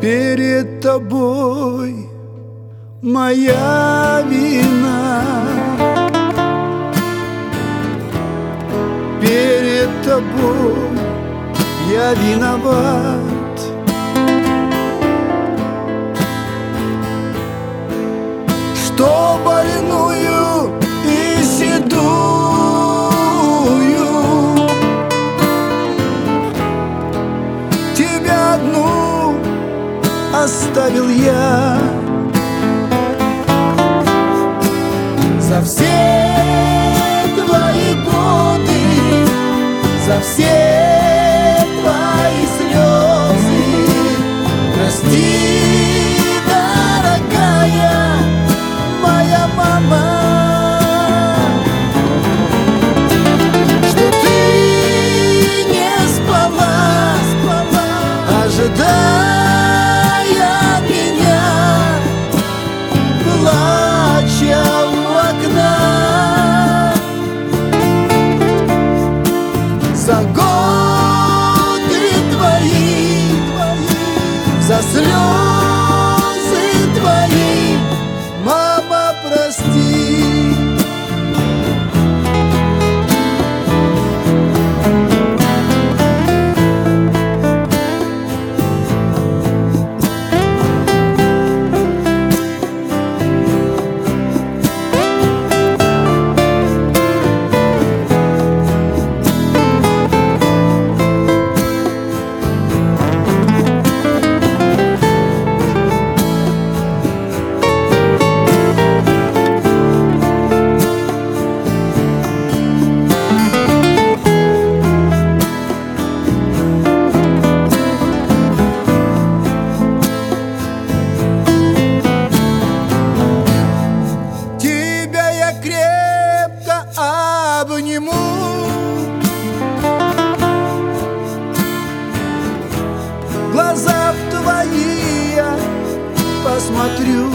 перед тобой моя вина. Перед тобой я виноват. Что больную и седую тебя одну оставил я. За все твои годы, за все твои слезы, прости, дорогая моя мама, что ты не спала, ожидая меня, плача у окна. За годы твои, за слезы твои, мама, прости. Обниму, глаза в твои я посмотрю,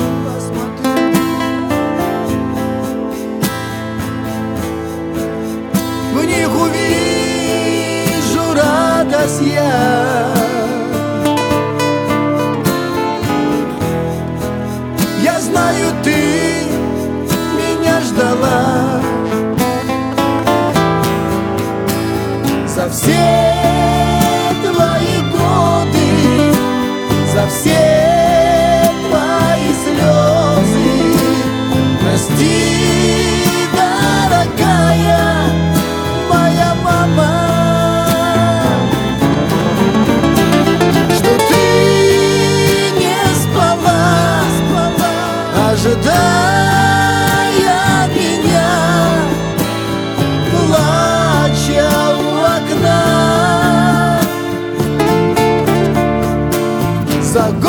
в них увижу радость я. Я знаю, ты меня ждала. За все твои годы, за все твои слезы, прости, дорогая моя мама, что ты не спала, ожидая меня, плача у окна. За